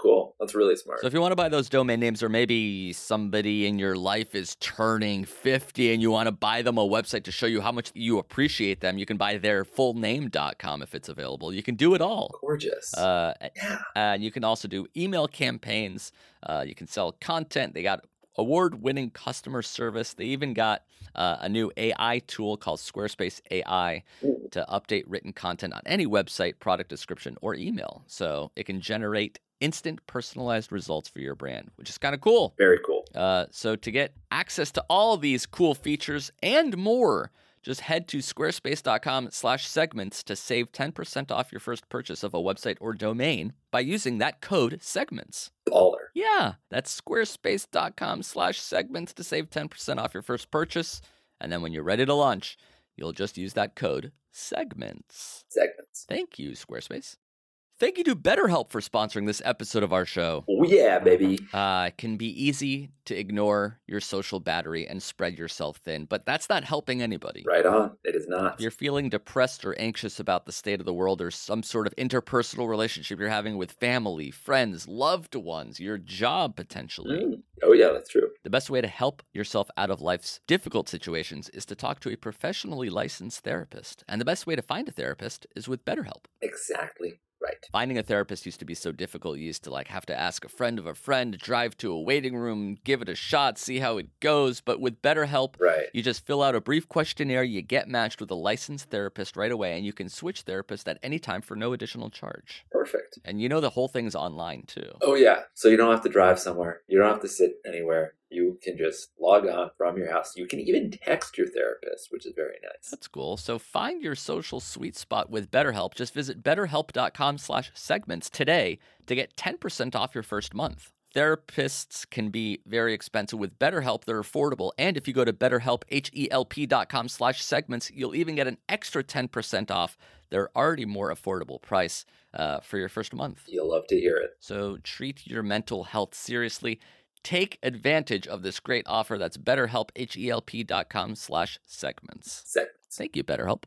Cool. That's really smart. So if you want to buy those domain names, or maybe somebody in your life is turning fifty and you want to buy them a website to show you how much you appreciate them, you can buy their full name dot com if it's available. You can do it all. Gorgeous. Uh, yeah. And you can also do email campaigns. Uh, you can sell content. They got award-winning customer service. They even got uh, a new A I tool called Squarespace A I Ooh. to update written content on any website, product description, or email. So it can generate instant personalized results for your brand, which is kind of cool. Very cool. Uh, so to get access to all these cool features and more, just head to squarespace.com slash segments to save ten percent off your first purchase of a website or domain by using that code segments. Baller. Yeah, that's squarespace.com slash segments to save ten percent off your first purchase. And then when you're ready to launch, you'll just use that code segments. Segments. Thank you, Squarespace. Thank you to BetterHelp for sponsoring this episode of our show. Oh, yeah, baby. Uh, it can be easy to ignore your social battery and spread yourself thin, but that's not helping anybody. Right on. It is not. If you're feeling depressed or anxious about the state of the world, or some sort of interpersonal relationship you're having with family, friends, loved ones, your job potentially. Mm. Oh, yeah, that's true. The best way to help yourself out of life's difficult situations is to talk to a professionally licensed therapist. And the best way to find a therapist is with BetterHelp. Exactly. Right. Finding a therapist used to be so difficult. You used to like have to ask a friend of a friend, drive to a waiting room, give it a shot, see how it goes. But with BetterHelp, right. you just fill out a brief questionnaire, you get matched with a licensed therapist right away, and you can switch therapists at any time for no additional charge. Perfect. And you know the whole thing's online too. Oh, yeah. So you don't have to drive somewhere. You don't have to sit anywhere. You can just log on from your house. You can even text your therapist, which is very nice. That's cool. So find your social sweet spot with BetterHelp. Just visit betterhelp.com slash segments today to get ten percent off your first month. Therapists can be very expensive. With BetterHelp, they're affordable. And if you go to betterhelp, H-E-L-P dot com slash segments, you'll even get an extra ten percent off their already more affordable price uh, for your first month. You'll love to hear it. So treat your mental health seriously. Take advantage of this great offer. That's BetterHelp, H-E-L-P dot com slash segments. Segments. Thank you, BetterHelp.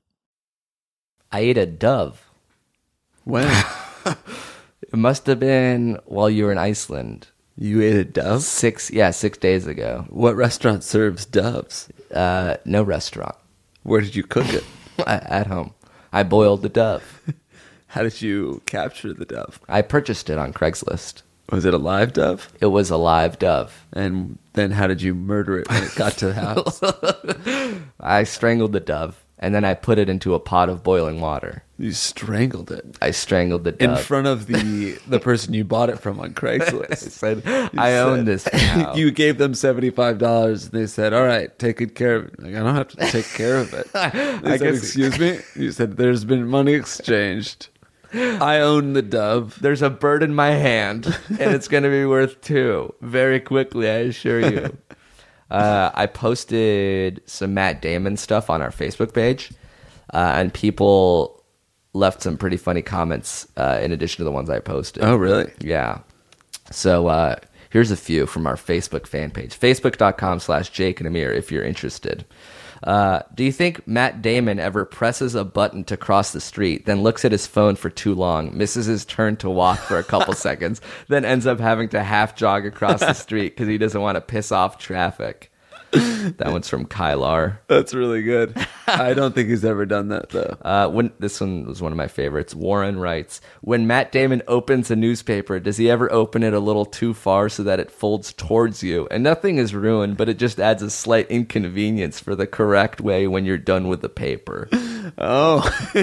I ate a dove. When? It must have been while you were in Iceland. You ate a dove? Six, yeah, six days ago. What restaurant serves doves? Uh, no restaurant. Where did you cook it? At home. I boiled the dove. How did you capture the dove? I purchased it on Craigslist. Was it a live dove? It was a live dove. And then how did you murder it when it got to the house? I strangled the dove, and then I put it into a pot of boiling water. You strangled it. I strangled the In dove. front of the the person you bought it from on Craigslist. I said, I own this now. You gave them seventy-five dollars, and they said, all right, take good care of it. Like, I don't have to take care of it. They I said, guess- excuse me? You said, there's been money exchanged. I own the dove. There's a bird in my hand, and it's going to be worth two very quickly, I assure you. Uh, I posted some Matt Damon stuff on our Facebook page, uh, and people left some pretty funny comments uh, in addition to the ones I posted. Oh, really? Yeah. So uh, here's a few from our Facebook fan page, facebook.com slash Jake and Amir, if you're interested. Uh, do you think Matt Damon ever presses a button to cross the street, then looks at his phone for too long, misses his turn to walk for a couple seconds, then ends up having to half jog across the street because he doesn't want to piss off traffic? That one's from Kylar. That's really good. I don't think he's ever done that, though. Uh, when this one was one of my favorites. Warren writes, when Matt Damon opens a newspaper, does he ever open it a little too far so that it folds towards you? And nothing is ruined, but it just adds a slight inconvenience for the correct way when you're done with the paper. Oh.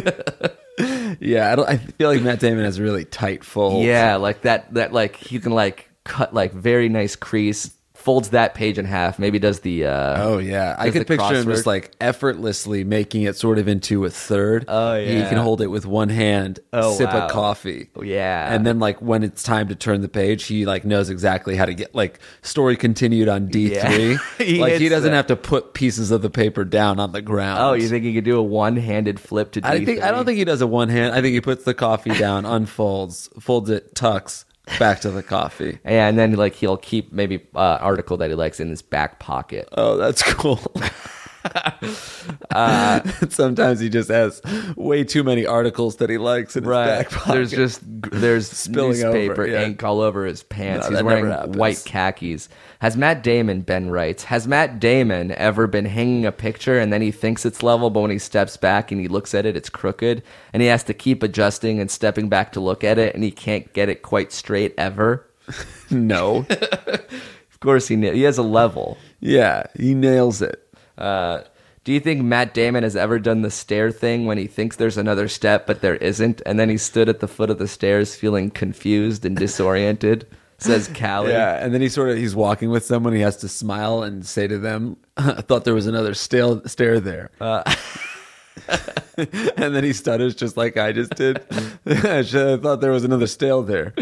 Yeah, I, don't, I feel like Matt Damon has a really tight fold. Yeah, like that, that like he can like cut like very nice crease, folds that page in half, maybe does the uh Oh, yeah. I does could the picture him crossword. just like effortlessly making it sort of into a third. Oh, He yeah. can hold it with one hand, Oh, sip wow. a coffee. Oh, yeah. And then like when it's time to turn the page, he like knows exactly how to get like story continued on D three. Yeah. He Like he hits doesn't that. have to put pieces of the paper down on the ground. Oh, you think he could do a one-handed flip to D three? I think I don't think he does a one hand. I think he puts the coffee down, unfolds, folds it, tucks, back to the coffee. Yeah, and then like he'll keep maybe uh, article that he likes in his back pocket. Oh, that's cool. uh, Sometimes he just has way too many articles that he likes in his Right. back pocket. There's just there's Spilling newspaper over, yeah. ink all over his pants. No, He's that wearing never happens. white khakis. Has Matt Damon, Ben writes, has Matt Damon ever been hanging a picture and then he thinks it's level, but when he steps back and he looks at it, it's crooked, and he has to keep adjusting and stepping back to look at it, and he can't get it quite straight ever? No. Of course he kn- he has a level. Yeah, he nails it. Uh, do you think Matt Damon has ever done the stair thing when he thinks there's another step but there isn't, and then he stood at the foot of the stairs feeling confused and disoriented? Says Callie. Yeah, and then he sort of he's walking with someone. He has to smile and say to them, "I thought there was another stair stair there." Uh. And then he stutters just like I just did. I thought there was another stair there.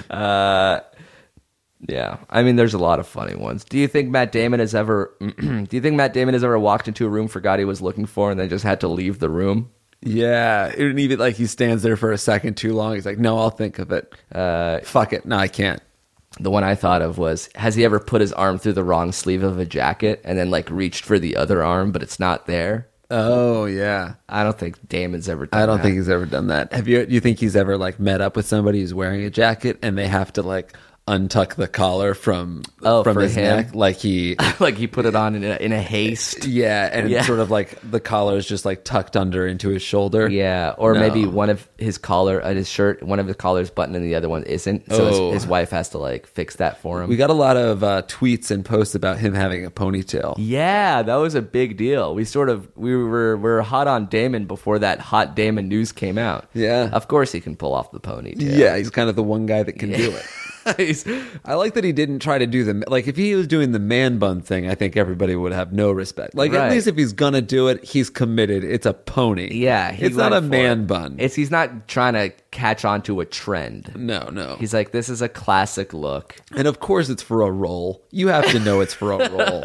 Uh, yeah, I mean, there's a lot of funny ones. Do you think Matt Damon has ever? Do you think Matt Damon has ever walked into a room, forgot he was looking for, and then just had to leave the room? Yeah, it would even like he stands there for a second too long. He's like, "No, I'll think of it. Uh, Fuck it, no, I can't." The one I thought of was, has he ever put his arm through the wrong sleeve of a jacket and then like reached for the other arm, but it's not there? Oh yeah, I don't think Damon's ever done I don't that. think he's ever done that. Have you? Do you think he's ever like met up with somebody who's wearing a jacket and they have to like untuck the collar from Oh, from for his him? neck, like he like he put it on in a, in a haste. yeah, and Yeah. it's sort of like the collar is just like tucked under into his shoulder. Yeah, or No. maybe one of his collar, uh, his shirt, one of the collars buttoned and the other one isn't. So Oh. his, his wife has to like fix that for him. We got a lot of uh, tweets and posts about him having a ponytail. Yeah, that was a big deal. We sort of we were we were hot on Damon before that hot Damon news came out. Yeah. Of course he can pull off the ponytail. Yeah, he's kind of the one guy that can do it. He's- I like that he didn't try to do the like if he was doing the man bun thing, I think everybody would have no respect. Like Right. at least if he's gonna do it, he's committed. It's a pony. yeah, he it's not a went for man it. bun. It's he's not trying to catch on to a trend. no, no. He's like, this is a classic look. and of course it's for a role. You have to know it's for a role.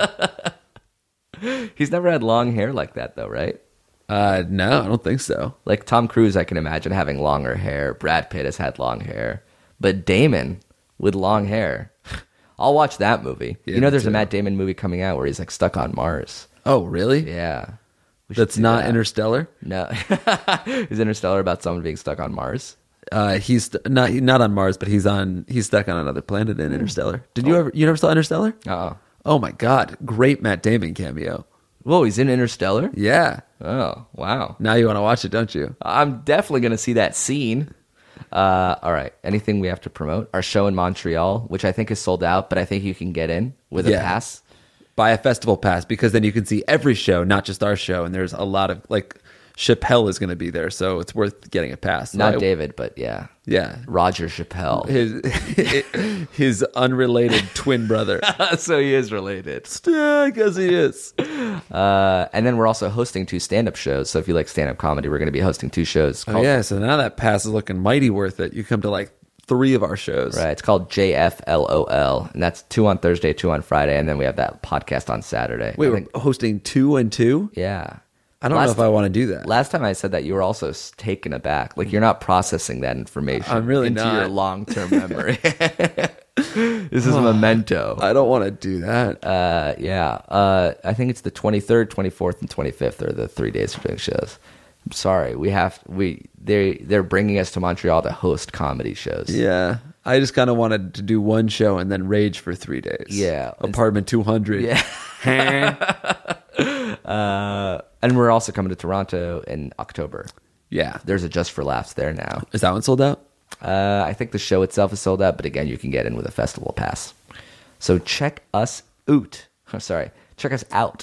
He's never had long hair like that though, right? Uh, no, I don't think so. Like Tom Cruise, I can imagine having longer hair. Brad Pitt has had long hair, but Damon with long hair. I'll watch that movie. Yeah, you know, me there's too. a Matt Damon movie coming out where he's like stuck on Mars. Oh, really? Yeah. We should That's do not that. Interstellar. No. Is Interstellar about someone being stuck on Mars? Uh, he's st- not not on Mars, but he's on he's stuck on another planet in Interstellar. Did you ever you never saw Interstellar? Uh-oh. Oh my God, great Matt Damon cameo. Whoa, he's in Interstellar? Yeah. Oh, wow. Now you want to watch it, don't you? I'm definitely going to see that scene. Uh, all right. Anything we have to promote? Our show in Montreal, which I think is sold out, but I think you can get in with a Yeah. pass. Buy a festival pass because then you can see every show, not just our show. And there's a lot of like Chappelle is going to be there, so it's worth getting a pass. So Not I- David, but yeah. Yeah. Roger Chappelle. His his unrelated twin brother. So he is related. Yeah, I guess he is. Uh, and then we're also hosting two stand-up shows. So if you like stand-up comedy, we're going to be hosting two shows. Oh, Called, yeah, so now that pass is looking mighty worth it. You come to like three of our shows. Right. It's called J F L O L. And that's two on Thursday, two on Friday. And then we have that podcast on Saturday. Wait, I we're think- hosting two and two? yeah. I don't Last- know if I want to do that. Last time I said that, you were also s- taken aback. Like you're not processing that information I'm really into not. your long-term memory. This is a memento. I don't want to do that. Uh, yeah. Uh, I think it's the twenty-third, twenty-fourth, and twenty-fifth are the three days we're doing shows. I'm sorry. We have we they they're bringing us to Montreal to host comedy shows. Yeah. I just kind of wanted to do one show and then rage for three days. Yeah. Apartment two hundred. Yeah. uh, and we're also coming to Toronto in October. Yeah. There's a Just for Laughs there now. Is that one sold out? Uh, I think the show itself is sold out, but again, you can get in with a festival pass. So check us out. Oh, sorry, check us out.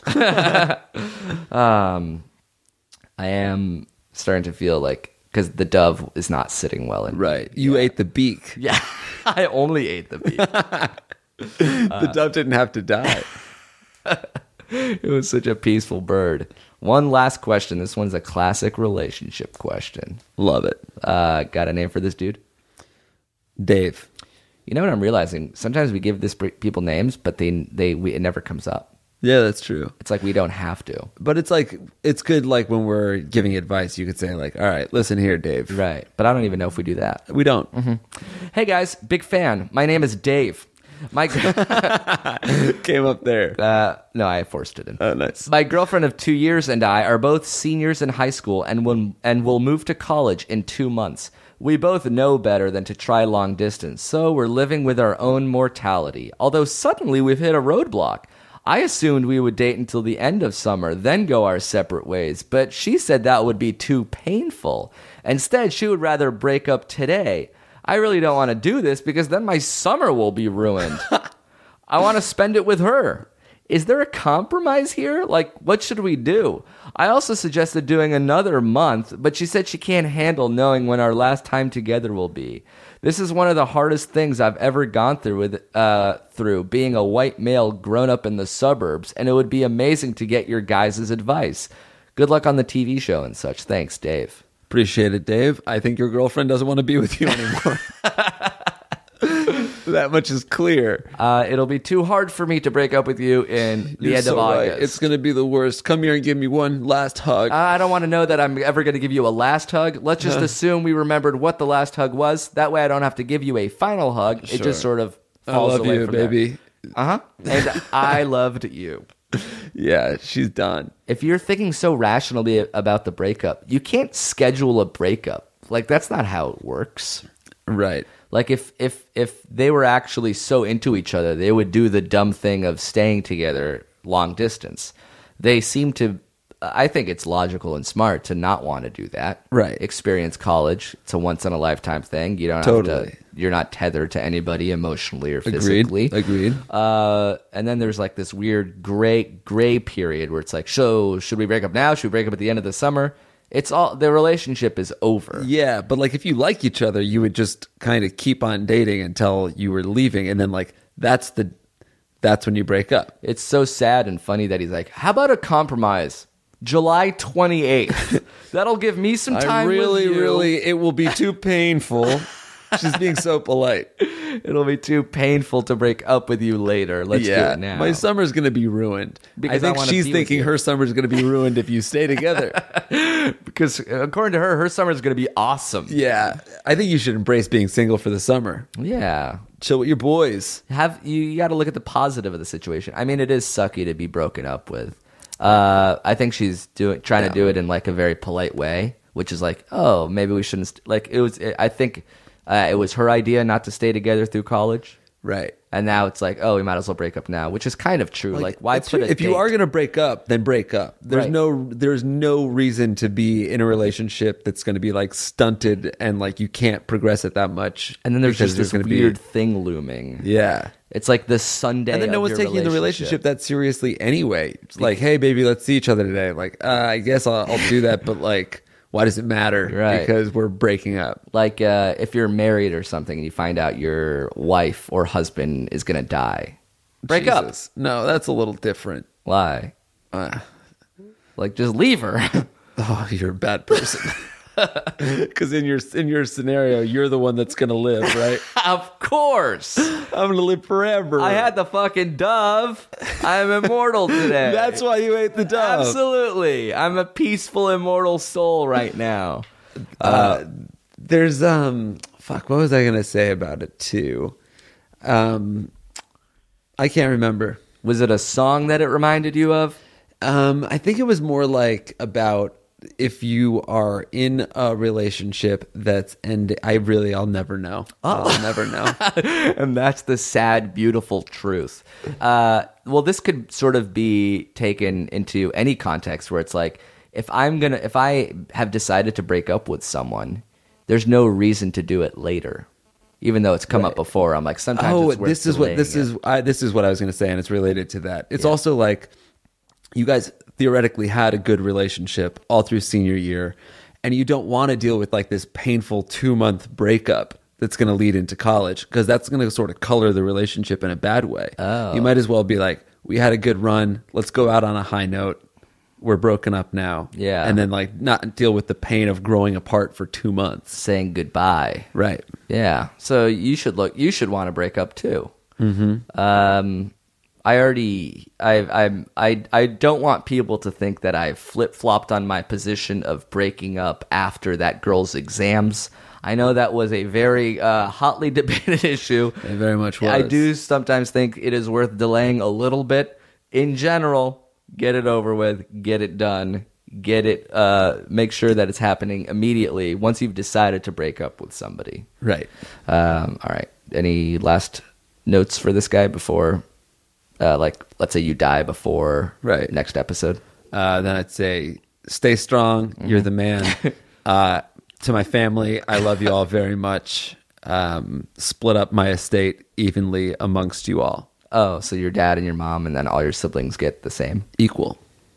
um, I am starting to feel like because the dove is not sitting well in Right. You ate the beak. Yeah, I only ate the beef. The dove didn't have to die. It was such a peaceful bird. One last question. This one's a classic relationship question. Love it. Uh, got a name for this dude? Dave. You know what I'm realizing? Sometimes we give this people names, but they they we, it never comes up. Yeah, that's true. It's like we don't have to. But it's like, it's good like when we're giving advice, you could say like, all right, listen here, Dave. Right. But I don't even know if we do that. We don't. Hey guys, big fan. My name is Dave. My Came up there. uh, no, I forced it in. Oh, nice. My girlfriend of two years and I are both seniors in high school and will, and will move to college in two months. We both know better than to try long distance, so we're living with our own mortality. Although suddenly we've hit a roadblock. I assumed we would date until the end of summer, then go our separate ways, but she said that would be too painful. Instead, she would rather break up today. I really don't want to do this because then my summer will be ruined. I want to spend it with her. Is there a compromise here? Like, what should we do? I also suggested doing another month, but she said she can't handle knowing when our last time together will be. This is one of the hardest things I've ever gone through with uh, through being a white male grown up in the suburbs, and it would be amazing to get your guys' advice. Good luck on the T V show and such. Thanks, Dave. Appreciate it, Dave. I think your girlfriend doesn't want to be with you anymore. That much is clear. Uh, it'll be too hard for me to break up with you in the You're end so of right. August. It's going to be the worst. Come here and give me one last hug. I don't want to know that I'm ever going to give you a last hug. Let's just assume we remembered what the last hug was. That way I don't have to give you a final hug. It Sure. just sort of I falls love away you, from baby. Uh-huh. And I loved you. Yeah, she's done. If you're thinking so rationally about the breakup, you can't schedule a breakup. Like, that's not how it works. Right. Like, if if if they were actually so into each other, they would do the dumb thing of staying together long distance. They seem to, I think it's logical and smart to not want to do that. Right. Experience college. It's a once-in-a-lifetime thing. You don't Totally. have to, you're not tethered to anybody emotionally or Agreed. physically. Agreed. Uh, and then there's like this weird gray gray period where it's like, so should we break up now? Should we break up at the end of the summer? It's all, the relationship is over. Yeah, but like if you like each other, you would just kind of keep on dating until you were leaving, and then like that's the that's when you break up. It's so sad and funny that he's like, how about a compromise? July twenty-eighth. That'll give me some time I really, with you. really, it will be too painful. She's being so polite. It'll be too painful to break up with you later. Let's do yeah, it now. my summer's going to be ruined. Because I I think wanna she's be with thinking you. her summer's going to be ruined if you stay together. Because according to her, her summer is going to be awesome. Yeah, I think you should embrace being single for the summer. Yeah. Chill with your boys. Have you, you got to look at the positive of the situation. I mean, it is sucky to be broken up with. Uh, I think she's doing trying to do it in like a very polite way, which is like, oh, maybe we shouldn't. St-. Like it was. It, I think uh, it was her idea not to stay together through college, Right. and now it's like, oh, we might as well break up now, which is kind of true. Like, why That's put true. a if you date? are going to break up, then break up. There's Right. no there's no reason to be in a relationship that's going to be like stunted and like you can't progress it that much. and then there's because just this gonna weird be, thing looming. yeah. It's like the Sunday, And then no of one's your taking the relationship that seriously anyway. It's like, hey, baby, let's see each other today. Like, uh, I guess I'll, I'll do that, but like, why does it matter? Right. Because we're breaking up. Like uh, if you're married or something and you find out your wife or husband is going to die, break up. Jesus. No, that's a little different. Why? Uh, Like, just leave her. oh, you're a bad person. Because in your in your scenario, you're the one that's gonna live, right? Of course. I'm gonna live forever. I had the fucking dove. I'm immortal today. That's why you ate the dove. Absolutely. I'm a peaceful, immortal soul right now. Uh, there's um, fuck. What was I gonna say about it too? Um, I can't remember. Was it a song that it reminded you of? Um, I think it was more like about if you are in a relationship that's ending. I really, I'll never know. I'll never know. And that's the sad, beautiful truth. Uh, well, this could sort of be taken into any context where it's like, if I'm gonna, if I have decided to break up with someone, there's no reason to do it later, even though it's come up before. I'm like, sometimes Oh, it's worth this is what this delaying is. it. I, this is what I was going to say, and it's related to that. It's also like you guys theoretically had a good relationship all through senior year, and you don't want to deal with like this painful two month breakup that's going to lead into college because that's going to sort of color the relationship in a bad way. Oh. You might as well be like, we had a good run. Let's go out on a high note. We're broken up now. Yeah. and then like not deal with the pain of growing apart for two months. Saying goodbye. Right. Yeah. So you should look. You should want to break up too. Mm-hmm. Um, I already, I, I'm, I, I don't want people to think that I've flip flopped on my position of breaking up after that girl's exams. I know that was a very uh, hotly debated issue. It very much was. I do sometimes think it is worth delaying a little bit. In general, get it over with, get it done, get it, uh, make sure that it's happening immediately once you've decided to break up with somebody. Right. Um, all right. Any last notes for this guy before, uh, like, let's say you die before right. next episode? Uh, then I'd say, stay strong. Mm-hmm. You're the man. uh, to my family, I love you all very much. Um, split up my estate evenly amongst you all. Oh, so your dad and your mom and then all your siblings get the same? Equal.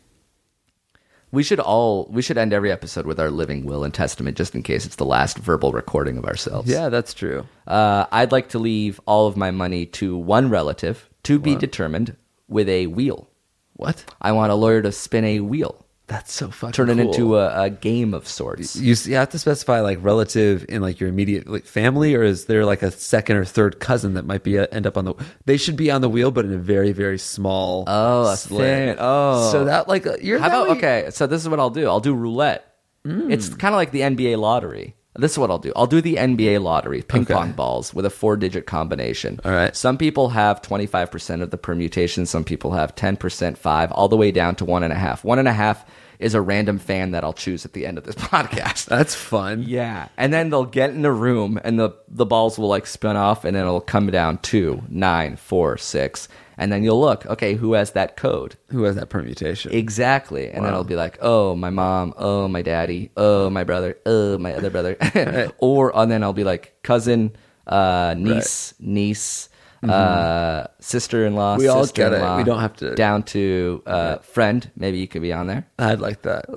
We should all, we should end every episode with our living will and testament just in case it's the last verbal recording of ourselves. Yeah, that's true. Uh, I'd like to leave all of my money to one relative to be Wow. determined with a wheel. What? I want a lawyer to spin a wheel. That's so fucking Turn it cool. into a, a game of sorts. You, you have to specify like relative in like your immediate like family, or is there like a second or third cousin that might be a, end up on the? They should be on the wheel, but in a very very small. Oh, a slit. thing. Oh, so that like uh, you're How that about, way- okay, so this is what I'll do. I'll do roulette. Mm. It's kind of like the N B A lottery. This is what I'll do. I'll do the N B A lottery, ping Okay. pong balls with a four-digit combination. All right. Some people have twenty-five percent of the permutation. Some people have ten percent, five, all the way down to one and a half. One and a half is a random fan that I'll choose at the end of this podcast. That's fun. Yeah. And then they'll get in a room and the, the balls will like spin off and then it'll come down two, nine, four, six. And then you'll look, okay, who has that code? Who has that permutation? Exactly. And then Wow. it'll be like, oh, my mom, oh, my daddy, oh, my brother, oh, my other brother. Or, and then I'll be like, cousin, uh, niece, niece, uh, sister-in-law, We all get it. sister-in-law. We don't have to- Down to uh, friend. Maybe you could be on there. I'd like that.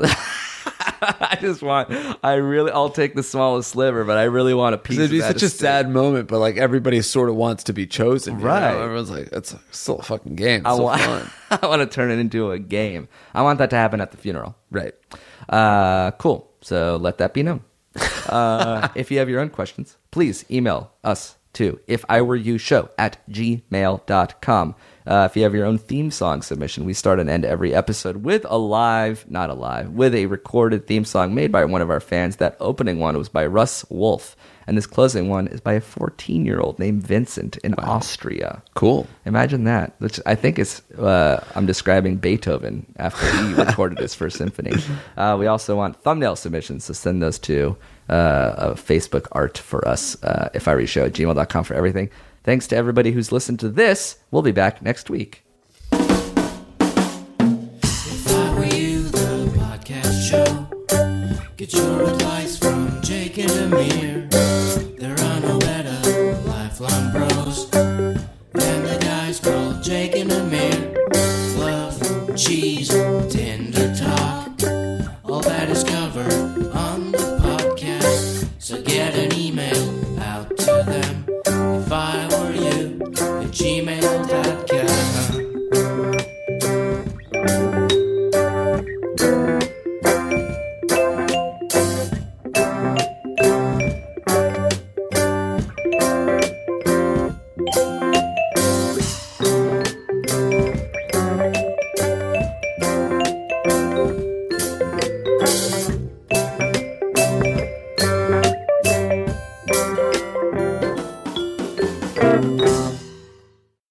I just want, I really, I'll take the smallest sliver, but I really want a piece It'd be of that such a estate. sad moment, but like everybody sort of wants to be chosen, you Right. know? Everyone's like, "It's still a fucking game. It's I so want, fun." I want to turn it into a game. I want that to happen at the funeral. Right. Uh, cool. So let that be known. Uh, if you have your own questions, please email us to if I were you show at gmail dot com. Uh, if you have your own theme song submission, we start and end every episode with a live, not a live, with a recorded theme song made by one of our fans. That opening one was by Russ Wolf, and this closing one is by a fourteen-year-old named Vincent in Austria. Cool. Imagine that, which I think is, uh, I'm describing Beethoven after he recorded his first symphony. Uh, we also want thumbnail submissions, so send those to uh, a Facebook art for us, uh, if I were you show at gmail dot com for everything. Thanks to everybody who's listened to this. We'll be back next week. If I were you, the podcast show. Get your advice from Jake and Amir. There are no better lifelong bros than the guys called Jake and Amir. Love, cheese, Tinder talk, all that is covered on the podcast. So get an email out to them. If I were you, at gmail dot com.